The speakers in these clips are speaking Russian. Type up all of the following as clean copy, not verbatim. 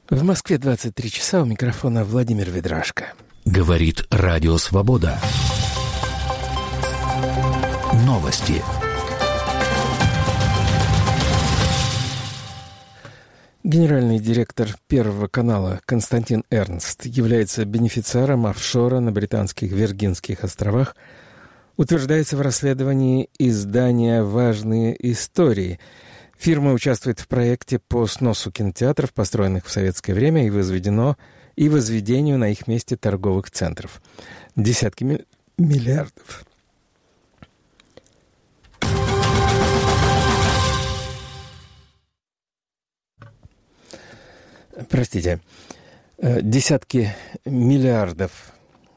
В Москве 23 часа, у микрофона Владимир Ведрашко. Говорит Радио Свобода. Новости. Генеральный директор Первого канала Константин Эрнст является бенефициаром офшора на Британских Виргинских островах, утверждается в расследовании издания «Важные истории». Фирма участвует в проекте по сносу кинотеатров, построенных в советское время, и возведению на их месте торговых центров. Десятки миллиардов. Десятки миллиардов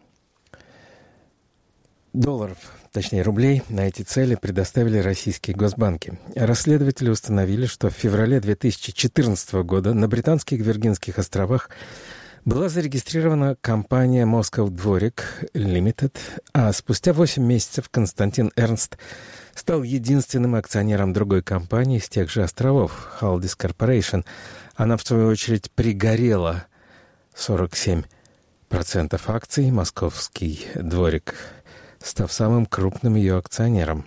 долларов, точнее рублей, на эти цели предоставили российские госбанки. Расследователи установили, что в феврале 2014 года на Британских Виргинских островах была зарегистрирована компания «Moscow Dvorik Limited», а спустя 8 месяцев Константин Эрнст стал единственным акционером другой компании с тех же островов, Haldex Corporation. Она, в свою очередь, пригорела 47% акций, московский дворик, став самым крупным ее акционером.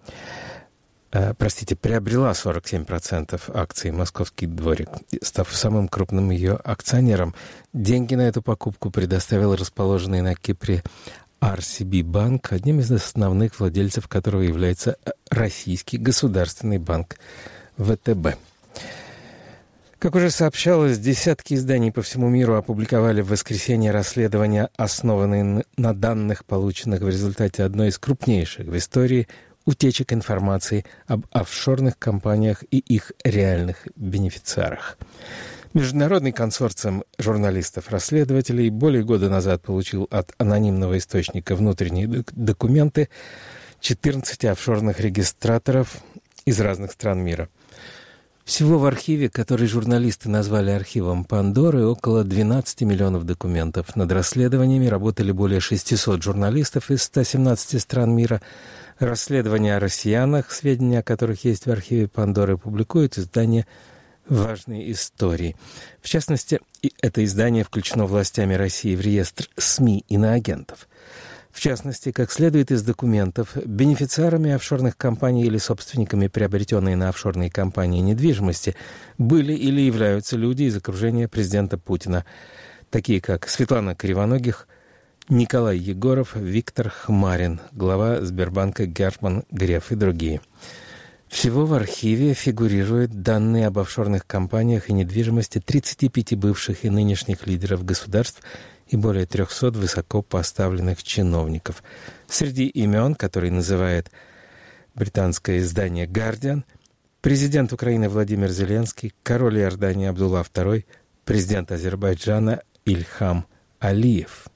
Приобрела 47% акций московский дворик, став самым крупным ее акционером. Деньги на эту покупку предоставил расположенный на Кипре RCB банк, одним из основных владельцев которого является российский государственный банк ВТБ. Как уже сообщалось, десятки изданий по всему миру опубликовали в воскресенье расследования, основанные на данных, полученных в результате одной из крупнейших в истории утечек информации об офшорных компаниях и их реальных бенефициарах. Международный консорциум журналистов-расследователей более года назад получил от анонимного источника внутренние документы 14 офшорных регистраторов из разных стран мира. Всего в архиве, который журналисты назвали архивом Пандоры, около 12 миллионов документов. Над расследованиями работали более 600 журналистов из 117 стран мира. Расследования о россиянах, сведения о которых есть в архиве Пандоры, публикует издание «Важные истории». В частности, это издание включено властями России в реестр СМИ иноагентов. В частности, как следует из документов, бенефициарами офшорных компаний или собственниками приобретенной на офшорные компании недвижимости были или являются люди из окружения президента Путина, такие как Светлана Кривоногих, Николай Егоров, Виктор Хмарин, глава Сбербанка Герман Греф и другие. Всего в архиве фигурируют данные об офшорных компаниях и недвижимости 35 бывших и нынешних лидеров государств и более 300 высокопоставленных чиновников. Среди имен, которые называет британское издание «Гардиан», президент Украины Владимир Зеленский, король Иордании Абдулла II, президент Азербайджана Ильхам Алиев.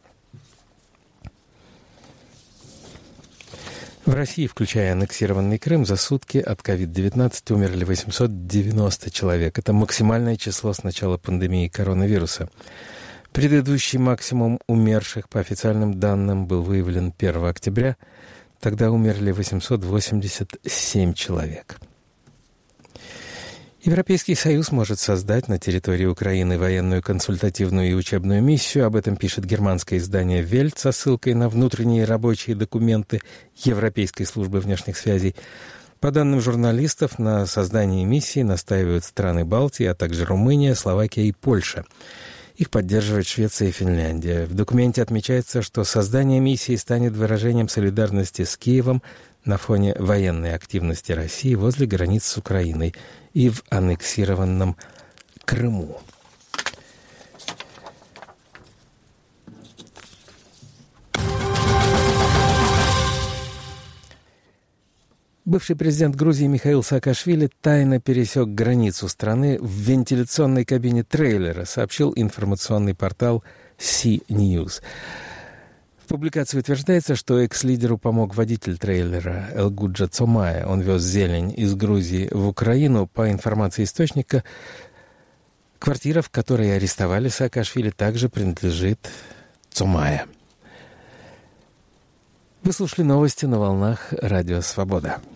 В России, включая аннексированный Крым, за сутки от COVID-19 умерли 890 человек. Это максимальное число с начала пандемии коронавируса. Предыдущий максимум умерших, по официальным данным, был выявлен 1 октября. Тогда умерли 887 человек. Европейский Союз может создать на территории Украины военную, консультативную и учебную миссию. Об этом пишет германское издание «Вельт» со ссылкой на внутренние рабочие документы Европейской службы внешних связей. По данным журналистов, на создании миссии настаивают страны Балтии, а также Румыния, Словакия и Польша. Их поддерживают Швеция и Финляндия. В документе отмечается, что создание миссии станет выражением солидарности с Киевом на фоне военной активности России возле границ с Украиной и в аннексированном Крыму. Бывший президент Грузии Михаил Саакашвили тайно пересек границу страны в вентиляционной кабине трейлера, сообщил информационный портал CNews. В публикации утверждается, что экс-лидеру помог водитель трейлера Элгуджа Цомая. Он вез зелень из Грузии в Украину. По информации источника, квартира, в которой арестовали Саакашвили, также принадлежит Цомая. Вы слушали новости на волнах Радио Свобода.